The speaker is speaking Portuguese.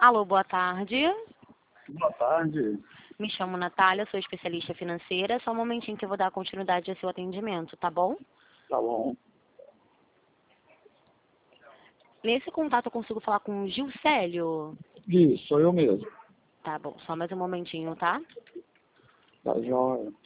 Alô, boa tarde. Boa tarde. Me chamo Natália, sou especialista financeira. Só um momentinho que eu vou dar continuidade ao seu atendimento, tá bom? Tá bom. Nesse contato eu consigo falar com o Gilcélio? Isso, sou eu mesmo. Tá bom, só mais um momentinho, tá? Tá joia.